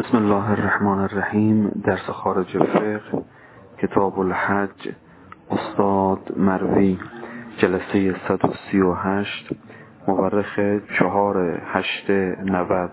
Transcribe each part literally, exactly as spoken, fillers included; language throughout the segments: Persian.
بسم الله الرحمن الرحیم. درس خارج فقه، کتاب الحج، استاد مروی، جلسه صد و سی و هشت، مورخ چهار هشت نود.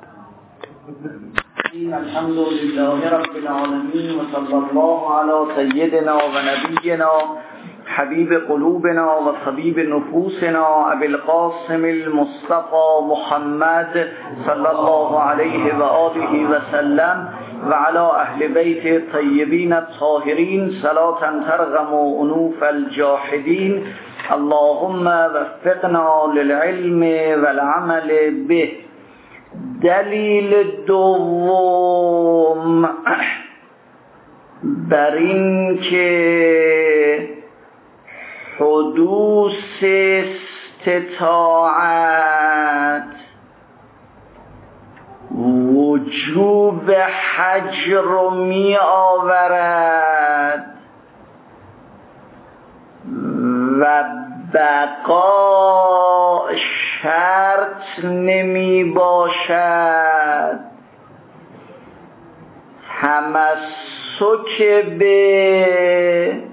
الحمد لله رب العالمین و صلی الله علی سیدنا و نبینا حبیب قلوبنا و طبیب نفوسنا ابی القاسم المصطفى محمد صلی الله علیه و آله و سلم و علی اهل بیت طیبین الطاهرین صلاة ترغم انوف الجاحدین. اللهم وفقنا للعلم والعمل به. دلیل دوم بر این که حدوث استطاعت وجوب حج رو می آورد و بقا شرط نمی باشد. تمسک به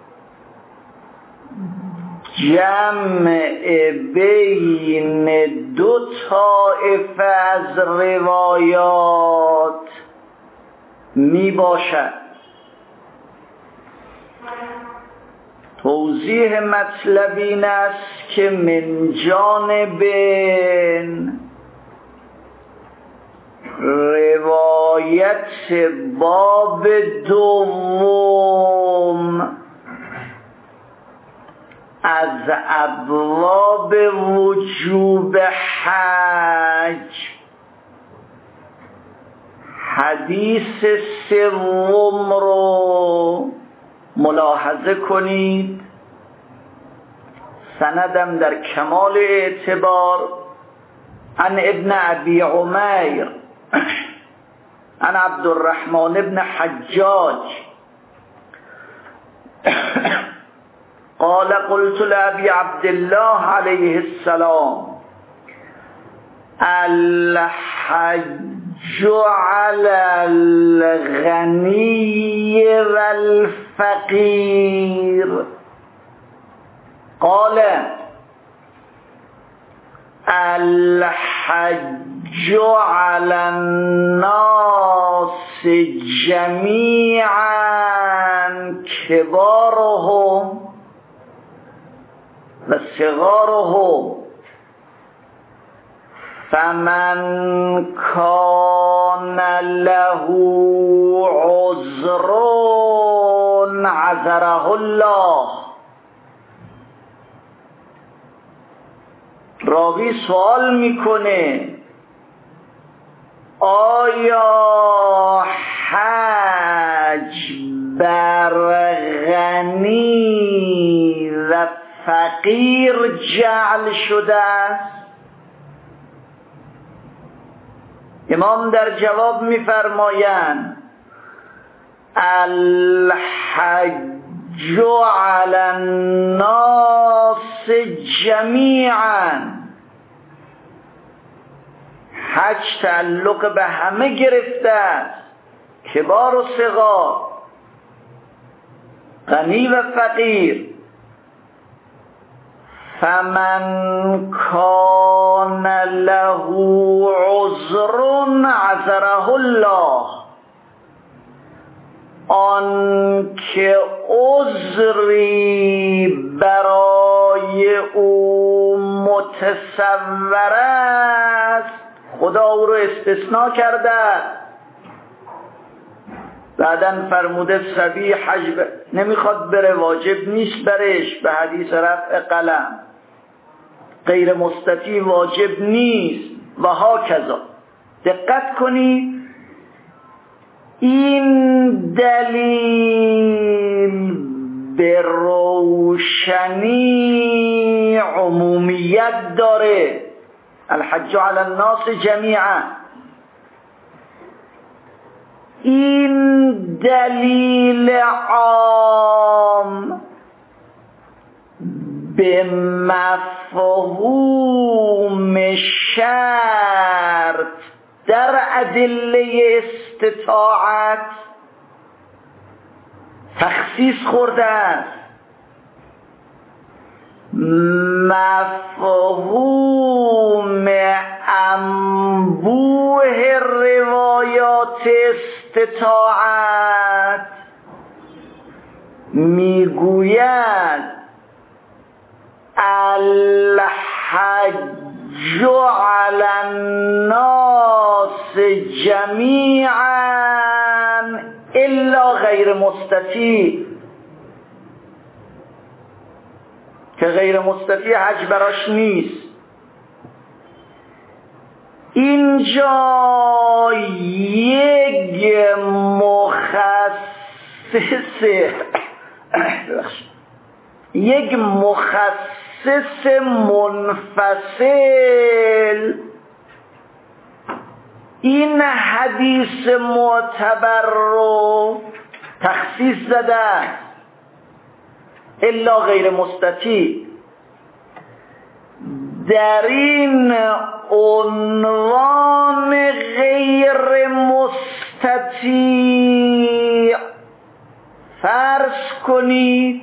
جمع بین دو طایفه از روایات می باشد. توضیح مطلب این است که من جانب روایت باب دوم از ابواب وجوب حج حدیث سوم رو ملاحظه کنید. سندم در کمال اعتبار عن ابن ابی عمیر عن عبدالرحمن ابن حجاج قال قلت لأبي عبد الله عليه السلام الحج على الغني والفقير قال الحج على الناس جميعا كبارهم و صغارهم فمن كان له عذر عذره الله. راوی سوال میکنه آیا حج بر غنی و فقیر جعل شده است؟ امام در جواب می‌فرمایند الحج علی الناس جمیعا. حج تعلق به همه گرفته است، کبار و صغار، غنی و فقیر. فمن کان له عذر عذره الله. آن که عذری برای او متصور است خدا او رو استثناء کرده. بعدن فرموده صبی حج نمیخواد بره، واجب نیست برش، به حدیث رفع قلم. غیر مستطیع واجب نیست و هاکذا. دقت کنید این دلیل به روشنی عمومیت داره. الحج علی الناس جمیعا. این دلیل عام به مفهوم شرط در ادله استطاعت تخصیص خورده است. مفهوم انبوه روایات استطاعت میگوید الحج علی الناس جمیعا الا غیر مستطیع، که غیر مستطیع حج براش نیست. اینجا یک مخصص یک مخصص منفصل این حدیث معتبر رو تخصیص زده الا غیر مستطیع. در این عنوان غیر مستطیع فرض کنید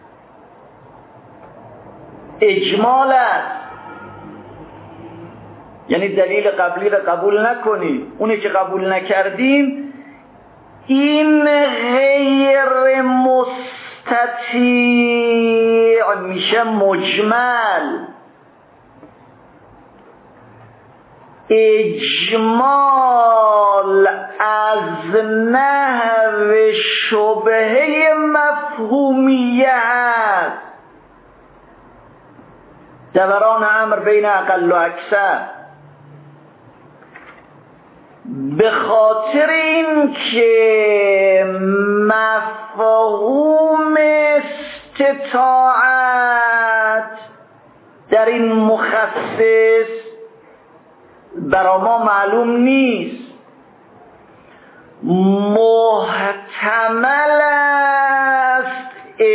اجمال است، یعنی دلیل قبلی را قبول نکنید، اونی که قبول نکردیم این غیر مستطیع میشه مجمل. اجمال از نحو شبهه مفهومیه است، دوران امر بین اقل و اکثر. به خاطر این که مفهوم استطاعت در این مخصص برا ما معلوم نیست، محتمل است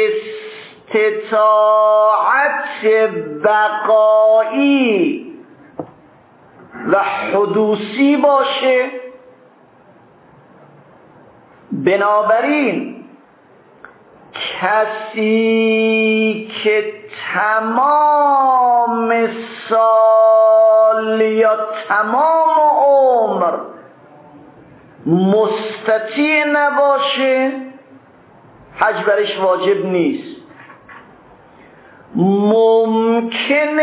استطاعت بقایی و حدوثی باشه. بنابراین کسی که تمام سال یا تمام عمر مستطیع نباشه حج برش واجب نیست. ممکن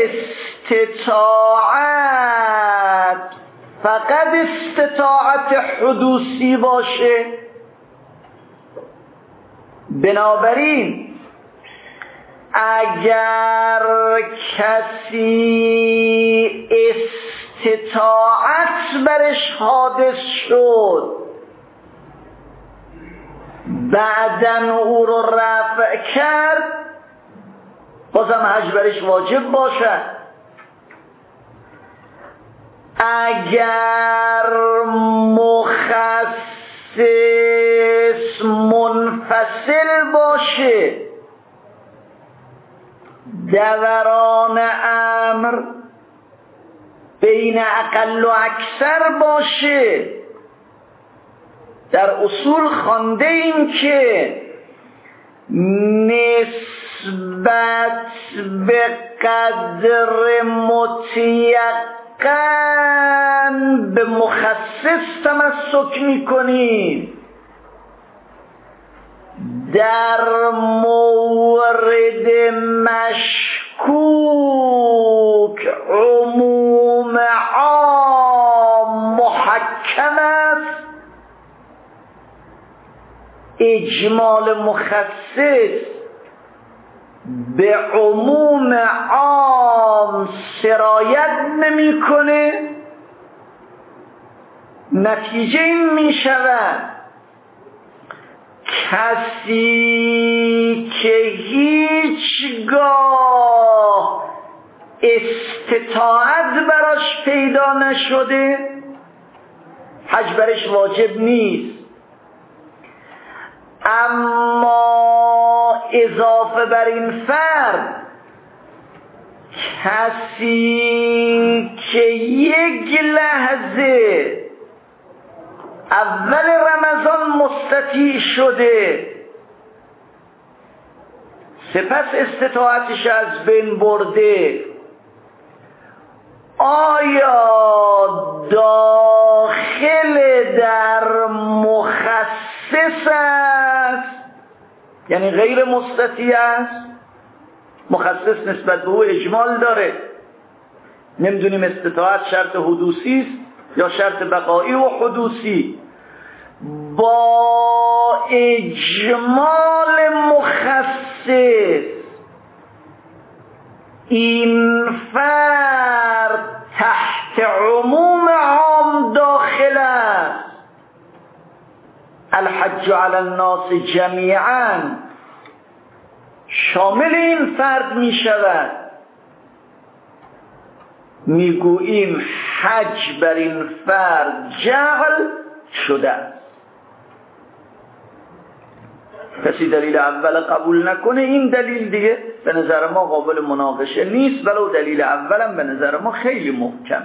استطاعت فقط استطاعت حدوثی باشه. بنابراین اگر کسی استطاعت برش حادث شد بعدن او رو رفع کرد بازم حج برش واجب باشد. اگر مخصص منفصل باشه دوران امر بین اقل و اکثر باشه، در اصول خوانده ایم که نسبت به قدر متیقن به مخصص تمسک میکنیم. در مورد مشکوک عموم عام محکم است، اجمال مخصص به عموم عام سرایت نمیکنه. نتیجه این می شود کسی که هیچگاه استطاعت براش پیدا نشده حج برش واجب نیست، اما اضافه بر این فرض کسی که یک لحظه اول رمضان مستطیع شده سپس استطاعتش از بین برده، آیا داخل در مخصص است؟ یعنی غیر مستطیع است؟ مخصص نسبت به او اجمال داره، نمیدونیم استطاعت شرط حدوثی است یا شرط بقایی و حدوثی. با اجمال مخصص این فرد تحت عموم عام داخل است. الحج علی الناس جمیعا شامل این فرد می شود. میگوییم حج بر این فرد جعل شده است. کسی دلیل اول قبول نکنه، این دلیل دیگه به نظر ما قابل مناقشه نیست، ولو دلیل اولم به نظر ما خیلی محکم.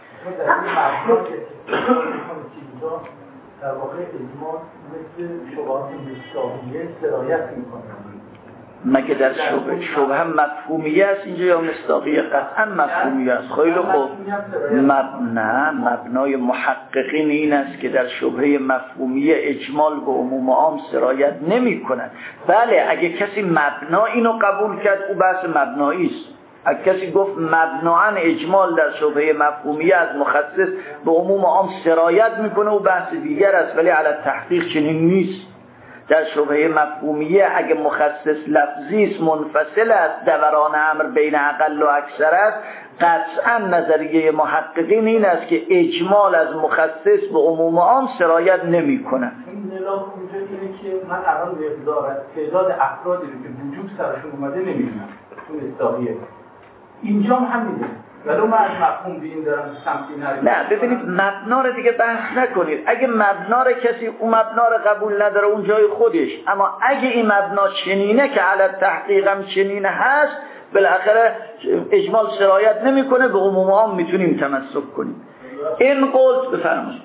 در واقع اجماع مثل شبهات مصداقیه سرایت میکنه. مگه در شبه شبه هم مفهومیه است اینجا یا مصداقیه؟ قطعا مفهومیه است. خیلی خوب، مب... نه مبنای محققین این است که در شبهه مفهومیه اجمال به عموم عام سرایت نمی کند. بله، اگه کسی مبنا اینو قبول کرد او بحث مبنایی است. اگه کسی گفت مبناً اجمال در شبهه مفهومیه از مخصص به عموم عام سرایت میکنه او بحث دیگر است، ولی علی تحقیق چنین نیست. در شبهه مفهومیه اگه مخصص لفظی است، منفصل است، دوران امر بین اقل و اکثر است، قطعا نظریه محققین این است که اجمال از مخصص به عموم عام سرایت نمیکنه. این نلاف اونجا اینه که من الان مقدار تعداد افرادی رو که وجود سرشون اومده نمیدونم اون اصلاحیه اینجا هم همینه، ولو من از مفهوم بین دارم سمتی نریم. نه ببینید، مبنا رو دیگه بحث نکنید. اگه مبنا رو کسی اون مبنا رو قبول نداره اون جای خودش، اما اگه این مبنا چنینه که علی تحقیق هم چنینه هست، بالاخره اجمال سرایت نمیکنه، به عموم عام میتونیم تمسک کنیم. این قول بفرمایید.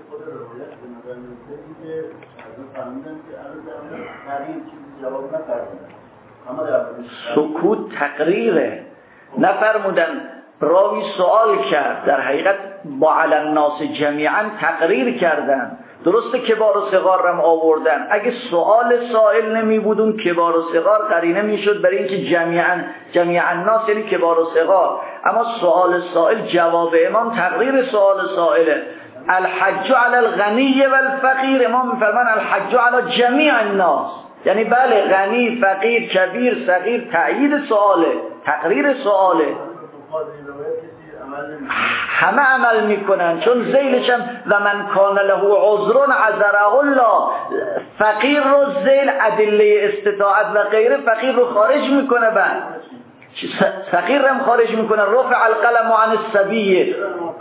سکوت تقریره، نفرمودن. راوی سوال کرد، در حقیقت با علی الناس جمیعا تقریر کردن. درسته کبار و صغار رم آوردن. اگه سوال سائل نمی بودون کبار و صغار قرینه میشد برای اینکه جمیعا جمیعا الناس یعنی کبار و صغار، اما سوال سائل جواب امام تقریر سوال سائله. الحج علی الغنی و الفقیر، امام میفرمان الحج علی جمیع الناس، یعنی بله غنی، فقیر، کبیر، صغیر، تأیید سواله، تقریر سواله. همه عمل میکنن، چون ذیلش هم و من کان له عذر عذره الله، فقیر رو ذیل ادله استطاعت و غیره فقیر رو خارج میکنه، بعد فقیر هم خارج میکنه. رفع القلم عن الصبی،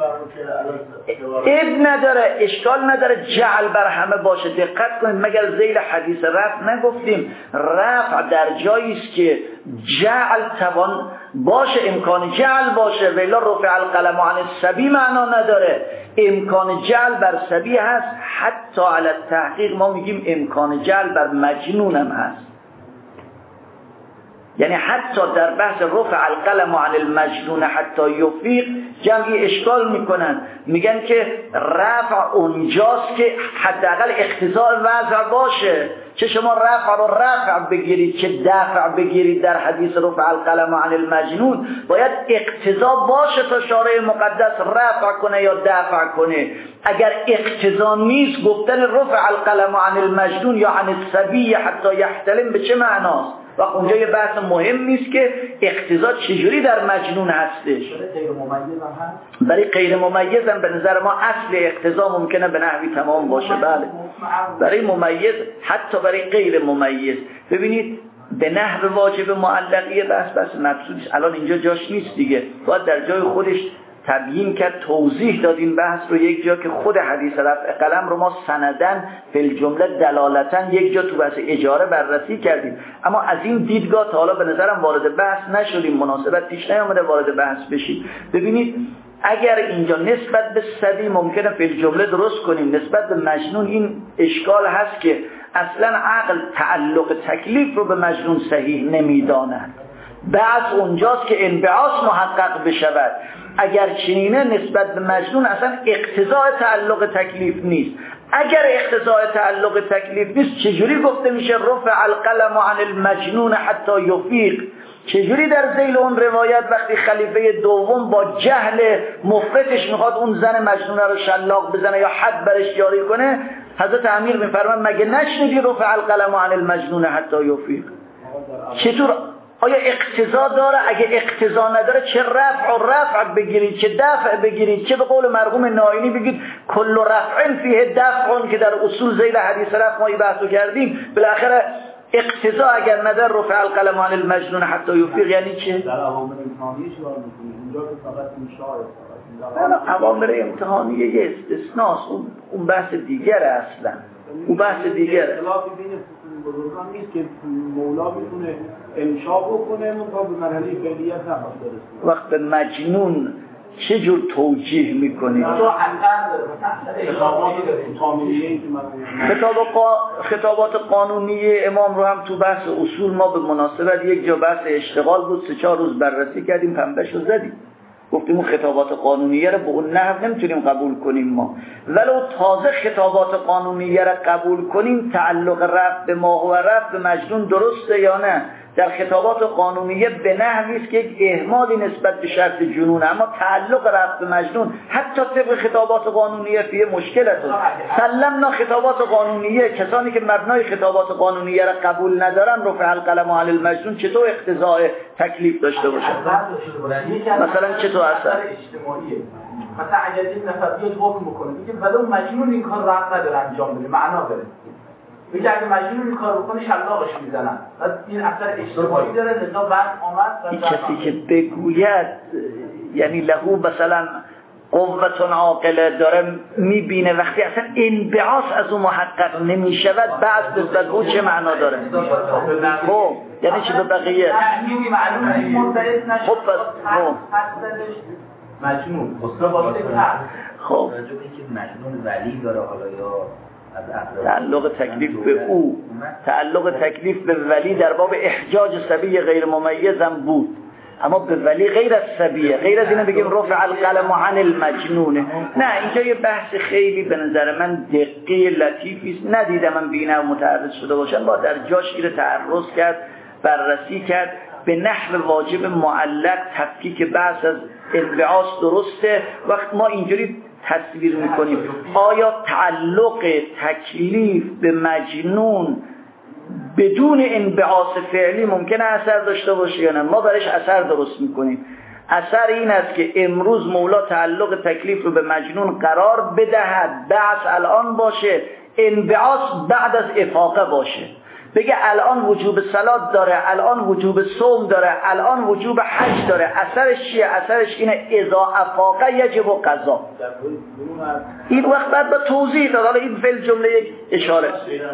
اب نداره، اشکال نداره جعل بر همه باشه. دقت کنید، مگر ذیل حدیث رفع نگفتیم؟ رفع در جایی است که جعل توان باشه، امکان جعل باشه، ولی رفع القلم عن الصبی معنا نداره. امکان جعل بر صبی هست، حتی علی التحقیق ما میگیم امکان جعل بر مجنون هم هست. یعنی حتی در بحث رفع القلم عن المجنون حتی یفیق جمعی اشکال میکنن، میگن که رفع اونجاست که حداقل اقتضاء وضع باشه. چه شما رفع رو رفع بگیرید چه دفع بگیرید، در حدیث رفع القلم عن المجنون باید اقتضا باشه تا شارع مقدس رفع کنه یا دفع کنه. اگر اقتضا نیست، گفتن رفع القلم عن المجنون یا عن الصبی حتی یحتلم به چه معناست؟ و اونجا یه بحث مهم نیست که اقتضا چجوری در مجنون هستش. برای غیر ممیز هم به نظر ما اصل اقتضا ممکنه به نحوی تمام باشه. بله، برای ممیز، حتی برای غیر ممیز. ببینید به نحو واجب معلقیه بحث بحث مبسوطیست، الان اینجا جاش نیست دیگه، باید در جای خودش تبیین کرد، توضیح داد این بحث رو یک جا که خود حدیث رفع قلم رو ما سندن فی الجمله دلالتن یک جا تو بحث اجاره بررسی کردیم، اما از این دیدگاه تا حالا به نظرم وارد بحث نشدیم، مناسبت پیش نیامده وارد بحث بشیم. ببینید اگر اینجا نسبت به صبی ممکنه فی الجمله درست کنیم، نسبت به مجنون این اشکال هست که اصلا عقل تعلق تکلیف رو به مجنون صحیح نمیداند. بعض اونجاست که انبعاث محقق بشود. اگر چنینه نسبت به مجنون اصلا اقتضاء تعلق تکلیف نیست. اگر اقتضاء تعلق تکلیف نیست چجوری گفته میشه رفع القلم عن المجنون حتی یفیق؟ چجوری در ذیل اون روایت وقتی خلیفه دوم با جهل مفرطش میخواد اون زن مجنونه رو شلاق بزنه یا حد برش جاری کنه، حضرت امیر میفرمان مگه نشنیدی رفع القلم عن المجنون حتی یفیق؟ چطور آیا اقتضا داره؟ اگه اقتضا نداره چه رفع و رفع بگیرید چه دفع بگیرید، چه به قول مرحوم نائینی بگید کل رفع فیه دفع، که در اصول ذیل حدیث رفع ما این بحثو کردیم. بالاخره اقتضا اگر نداره رفع القلم عن المجنون حتی یفیق یعنی چه؟ در عوامل امتحانی شما میکنید اونجا که فقط این شاعر نه عوامل امتحانی یه استثناست، اون اون بحث دیگره، اصلا اون بحث دیگره. اختلافی بین بزرگان نیست که مولا میتونه انشا بکنه منتها به مرحله فعلیت نخواست برسه. وقت به مجنون چه جور توجیه میکنید؟ خطابات قانونی امام رو هم تو بحث اصول ما به مناسبت یک جا بحث اشتغال بود، سه چهار روز بررسی کردیم، پنبهش رو زدیم، گفتیم اون خطابات قانونیه رو به اون نحو نمیتونیم قبول کنیم ما، ولو تازه خطابات قانونیه رو قبول کنیم تعلق رفع به ماه و رفع به مجنون درسته یا نه؟ در خطابات قانونیه به نحوی است که یک اهمالی نسبت به شرط جنون، اما تعلق رفع به مجنون حتی طبق خطابات قانونیه فیه مشکل است. سلمنا خطابات قانونیه، کسانی که مبنای خطابات قانونیه را قبول ندارن رفع القلم علی المجنون چطور اقتضاء تکلیف داشته باشه؟ مثلا چطور اثر اجتماعیه؟ مثلا اگر این نفر بیاد حکم بکنه میگه ولو مجنون این کار راحت نداره انجام بده، معنا داره، میگه اگه مجنون این کار بکنه شلاقش میزنن، پس این اثر اجتماعی داره، لذا بعد آمد این کسی که بگوید یعنی لهو مثلا قوتون عاقله داره میبینه، وقتی اصلا انبعاث از اون محقق نمیشود بعض نسبت او چه معنا داره؟ خب یعنی چی به بقیه؟ خب خب مجنون خب مجنون ولی داره حالا یا تعلق تکلیف به او، تعلق تکلیف به ولی در باب احجاج صبی غیر ممیز هم بود، اما به ولی غیر از صبیه، غیر از اینه بگیم رفع القلم عن المجنونه. نه اینجا یه بحث خیلی به نظر من دقیق لطیفی است، ندیدم من بینه و متعرض شده باشم، با در جاش گیره تعرض کرد، بررسی کرد، به نحو واجب معلق تفکیک بحث از انبعاث درسته. وقت ما اینجوری تصویر میکنیم آیا تعلق تکلیف به مجنون بدون انبعاث فعلی ممکنه اثر داشته باشه یا نه؟ ما برش اثر درست میکنیم. اثر این است که امروز مولا تعلق تکلیف رو به مجنون قرار بدهد، بحث الان باشه، انبعاث بعد از افاقه باشه، بگه الان وجوب صلات داره، الان وجوب صوم داره، الان وجوب حج داره. اثرش چیه؟ اثرش اینه اذا افاقه یجب و قضا. این وقت بعد با توضیح داد، حالا این فعل جمله یک اشاره.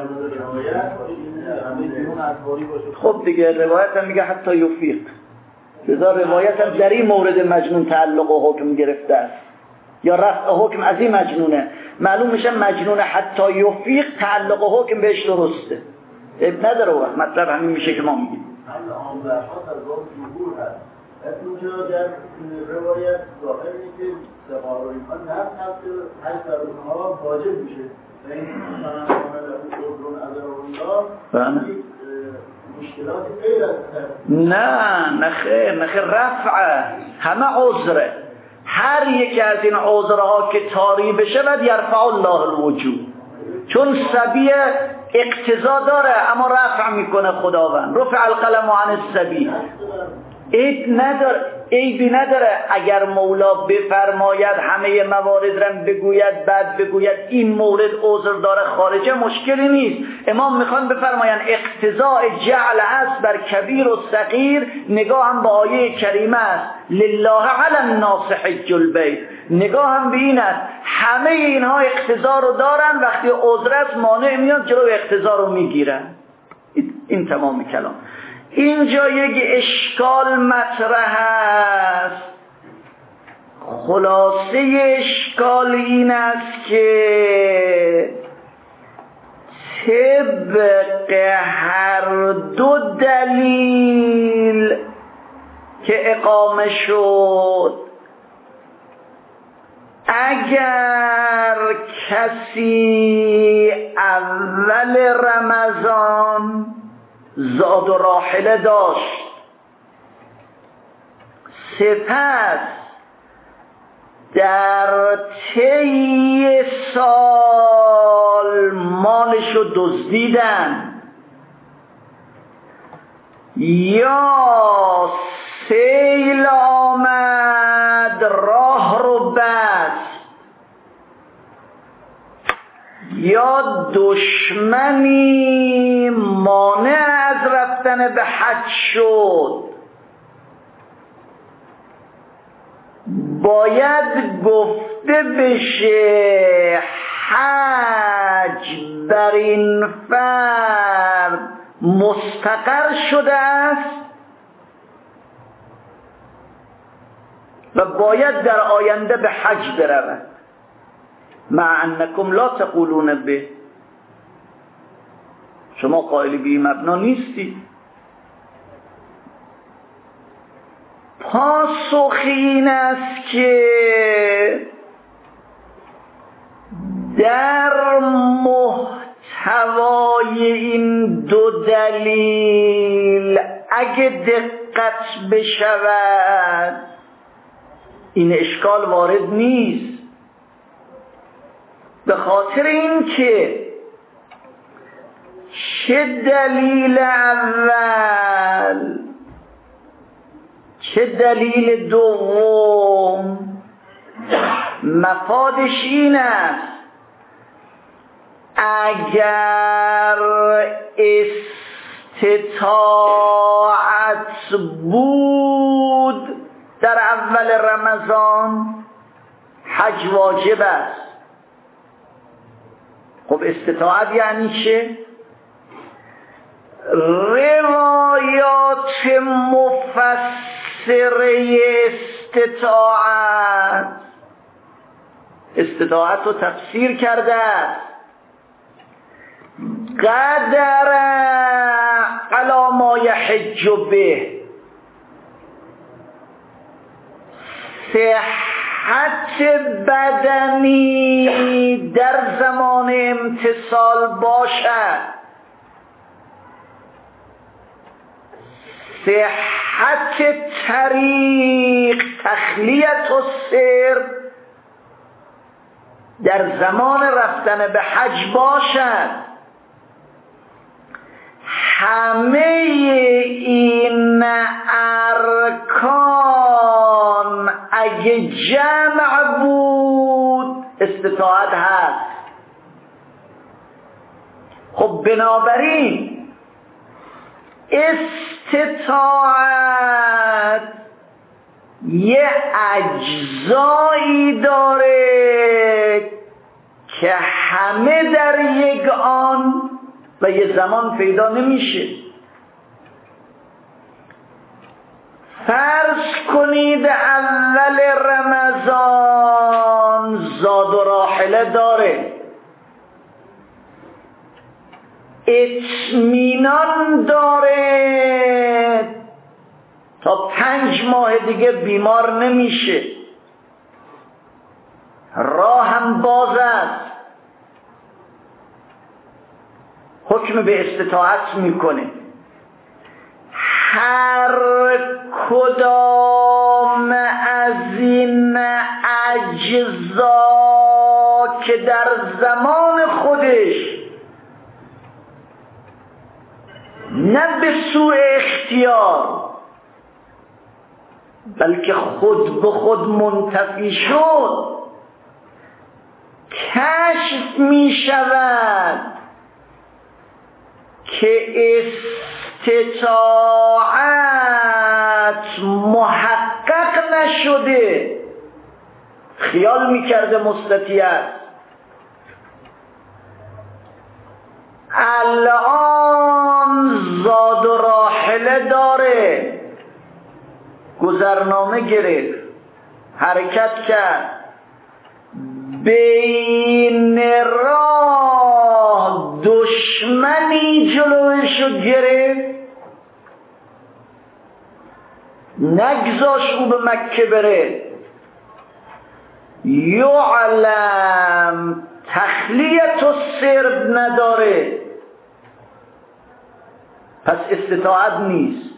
خب دیگه روایت هم میگه حتی یفیق، لذا روایت هم در این مورد مجنون تعلق و حکم گرفته است یا رفع حکم از این مجنونه، معلوم میشه مجنون حتی یفیق تعلق و حکم بهش درسته، اب نداره وقت مطلب همین میشه که ما میگیم. الان در خاص از باب جمهور هست، اینجا در روایت ظاهر اینه که سقار و اینها نفت هست که حج در اونها واجب میشه و این مثلا عامل اون از اونها مشکلات غیر از نه نه خیر نه خیر رفعه همه عذره، هر یکی از این عذرها که طاری بشه بعد یرفع الله الوجوب، چون صبی اقتضا داره اما رفع میکنه خداوند، رفع القلم عن الصبی. اید نداره عیبی نداره اگر مولا بفرماید همه موارد را بگوید بعد بگوید این مورد عذر داره خارجه، مشکلی نیست. امام میخوان بفرماین اقتضاء جعل است بر کبیر و صغیر، نگاه هم به آیه کریمه است لله علی الناس حج البیت، نگاه هم به این است همه اینها اقتضا رو دارن، وقتی عذر است مانع میاد جلو اقتضا رو میگیرن. این تمام کلام. اینجا یک اشکال مطرح است. خلاصه اشکال این است که طبق هر دو دلیل که اقامه شد، اگر کسی اول رمضان زاد و راحله داشت، سپس در طی سال مالشو دزدیدن یا سیل آمد راه رو بست یا دشمنی مانع از رفتن به حج شد، باید گفته بشه حج بر این فرد مستقر شده است و باید در آینده به حج برود، مع انکم لا تقولون به، شما قائل به این مبنا نیستی. پاسخ این است که در محتوای این دو دلیل اگه دقت بشود این اشکال وارد نیست، به خاطر این که چه دلیل اول چه دلیل دوم مفادش این است اگر استطاعت بود در اول رمضان حج واجب است. خب استطاعت یعنی چه؟ روایات مفسره استطاعت استطاعت رو تفسیر کرده است قدر علی ما یحج به، صحت بدنی در زمان امتصال باشد، صحت طریق تخلیت و سر در زمان رفتن به حج باشد. همه این ارکان اگه جمع بود استطاعت هست. خب بنابراین استطاعت یه اجزایی داره که همه در یک آن و یه زمان پیدا نمیشه. فرض کنید اول رمضان زاد و راحله داره، اطمینان داره تا پنج ماه دیگه بیمار نمیشه، راه هم باز است، حکم به استطاعت میکنه. هر کدام از این اجزا که در زمان خودش نه به سوء اختیار بلکه خود به خود منتفی شد، کشف می شود که استطاعت محقق نشده. خیال می کرده مستطیع است، الان زاد و راحله داره، گذرنامه گرفت، حرکت کرد، بین راه دشمنی جلوشو گرفت، نگذاش او به مکه بره. یعلم تخلیت و سرب نداره، پس استطاعت نیست.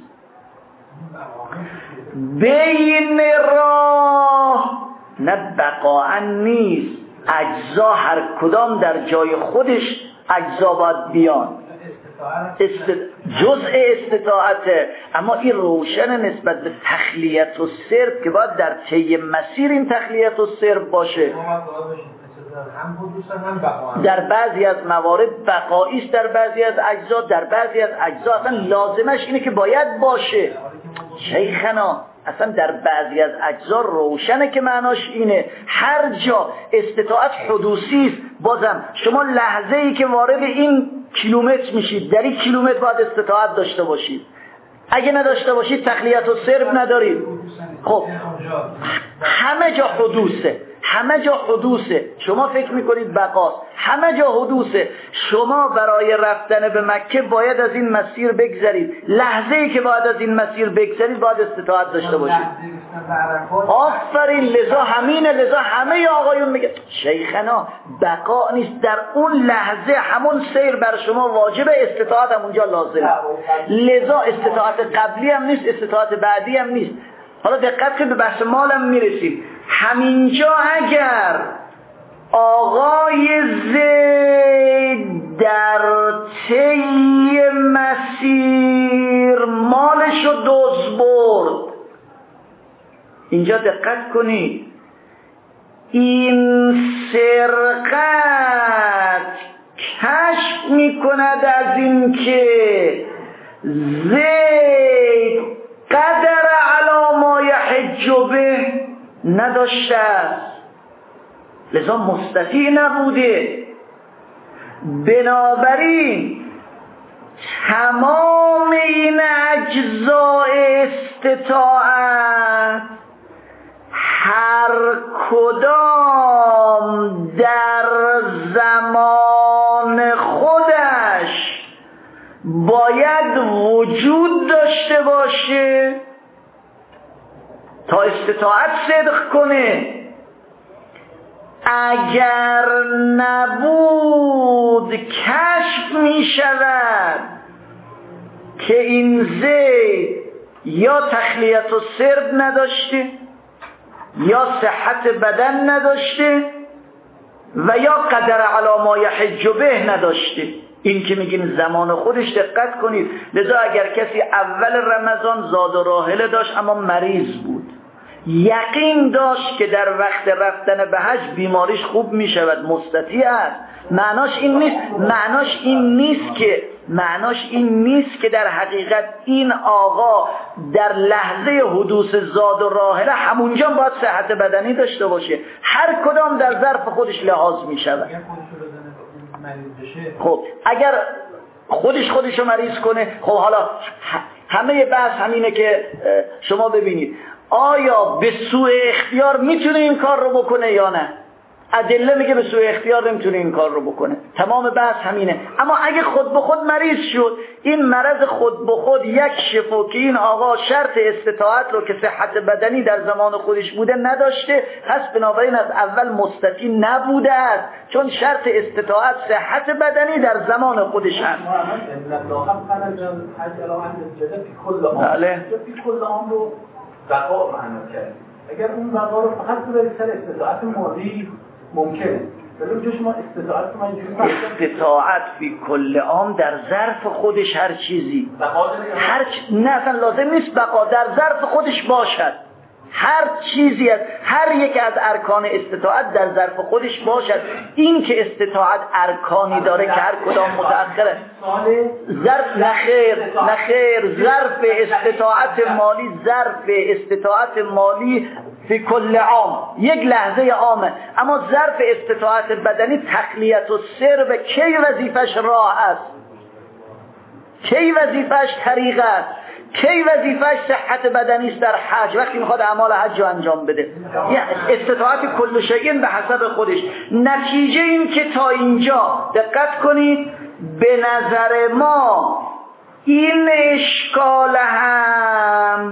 بین راه نه بقاعا نیست، اجزا هر کدام در جای خودش اجزا باید بیان، است... جزء استطاعته، اما این روشن نسبت به تخلیت و سرب که باید در طی مسیر این تخلیت و سرب باشه. در بعضی از موارد بقایی است، در بعضی از اجزا، در بعضی از اجزا اصلا لازمش اینه که باید باشه. شیخنا اصلا در بعضی از اجزا روشنه که معناش اینه. هر جا استطاعت حدوثی است، بازم شما لحظه ای که وارد این کیلومتر میشید، در این کیلومتر باید استطاعت داشته باشید. اگه نداشته باشید تخلیت و سرب ندارید. خب همه جا حدوثه، همه جا حدوثه. شما فکر میکنید بقاست، همه جا حدوثه. شما برای رفتن به مکه باید از این مسیر بگذرید. لحظه ای که باید از این مسیر بگذرید باید استطاعت داشته باشید. آفرین، لذا همینه، لذا همه آقایون میگه شیخنا بقا نیست، در اون لحظه همون سیر بر شما واجبه، استطاعت هم اونجا لازمه. لذا استطاعت قبلی هم نیست، استطاعت بعدی هم نیست. حالا دقت کنید، به بحث مالم میرسیم. همینجا اگر آقای زید در طی مسیر مالشو دزد برد، اینجا دقت کنید، این سرقت کشف میکند از این که زید قدر علی ما یحج به نداشته است، لذا مستطیع نبوده. بنابراین تمام این اجزاء استطاعت هر کدام در زمان خودش باید وجود داشته باشه تا استطاعت صدق کنه. اگر نبود کشف می شود که این زید یا تخلیت و سرب نداشته، یا صحت بدن نداشته، و یا قدر علی ما یحج به نداشته. این که میگین زمان خودش، دقت کنید. لذا اگر کسی اول رمضان زاد و راحله داشت اما مریض بود، یقین داشت که در وقت رفتن به حج بیماریش خوب میشود، مستطیع است، معناش این نیست معناش این نیست که معناش این نیست که در حقیقت این آقا در لحظه حدوث زاد و راحله همونجا باید صحت بدنی داشته باشه. هر کدام در ظرف خودش لحاظ میشود. خب اگر خودش خودشو مریض کنه، خب حالا همه بحث همینه که شما ببینید آیا به سوء اختیار میتونه این کار رو بکنه یا نه. ادله میگه به سوء اختیار نمیتونه این کار رو بکنه. تمام بحث همینه. اما اگه خود به خود مریض شد، این مرض خود به خود یک شفا که این آقا شرط استطاعت رو که صحت بدنی در زمان خودش بوده نداشته، پس بنابراین از اول مستطیع نبوده است، چون شرط استطاعت صحت بدنی در زمان خودش هست. بله. بقا معنا کرد. اگر اون بقا رو فقط بذارید سر استطاعت ماضی ممکنه، ولی اونجا شما استطاعت ما اینجوری استطاعت فی کل عام در ظرف خودش هر چیزی بقا هر چ... نه اصلا لازم نیست بقا در ظرف خودش باشد. هر چیزی از هر یک از ارکان استطاعت در ظرف خودش باشد. این که استطاعت ارکانی داره که هر کدام متأخره، ظرف نخیر نخیر ظرف استطاعت مالی، ظرف استطاعت مالی فی کل عام یک لحظه عامه، اما ظرف استطاعت بدنی تخلیت و سر کی وظیفش راه است، کی وظیفش طریقه است، کی وظیفش صحت بدنی است در حج وقتی میخواد اعمال حج رو انجام بده. یعنی استطاعت کل شیء به حسب خودش. نتیجه این که تا اینجا دقت کنید به نظر ما این اشکال هم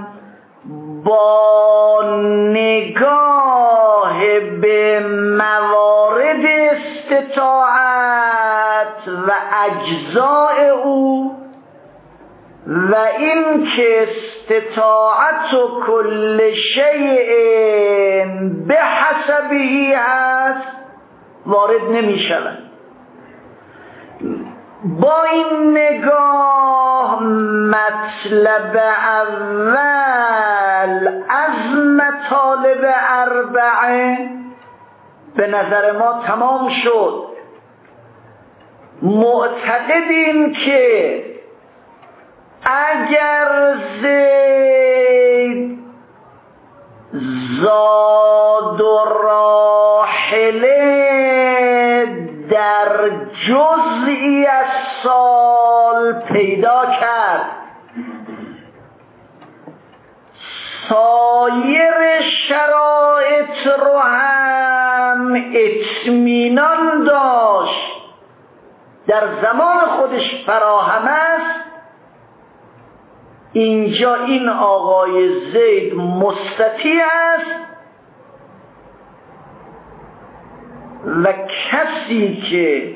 با نگاه به موارد استطاعت و اجزاء او و این که استطاعت و کل شیء به حسبی هست وارد نمی شود. با این نگاه مطلب اول از مطالب اربعه به نظر ما تمام شد. معتقدیم که اگر زید زاد و راحله در جزئی از سال پیدا کرد، سایر شرایط رو هم اطمینان داشت در زمان خودش فراهم است، اینجا این آقای زید مستطیع است و کسی که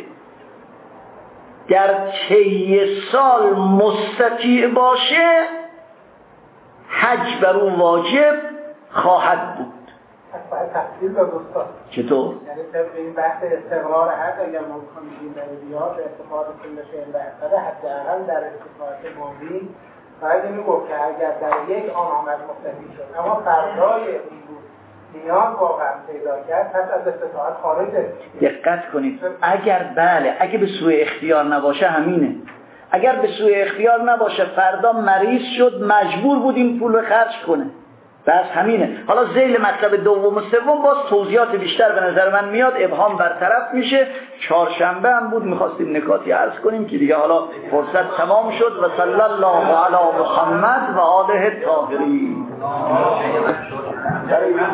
در طی سال مستطیع باشه حج بر او واجب خواهد بود. باید تفصیل داد استاد. چطور؟ یعنی طبق این بحث استقرار حج اگر ما بخوایم بگیم در بیاد به استفاده کل شیء بهتره، حداقل در استفاده ماضی باید اینو گفت که اگر در یک آن آمد مستطیع شد اما فردای این بود نیاز واقعا پیدا کرد، پس از استطاعت خارجه. دقت کنید اگر بله اگه به سوء اختیار نباشه همینه. اگر به سوء اختیار نباشه فردا مریض شد مجبور بود این پول رو خرج کنه، بس همینه. حالا ذیل مطلب دوم و سوم باز توضیحات بیشتر به نظر من میاد، ابهام برطرف میشه. چهارشنبه هم بود میخواستیم نکاتی عرض کنیم که دیگه حالا فرصت تمام شد. و صلی الله علی محمد و آله الطاهرین. برای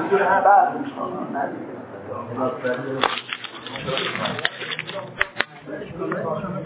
این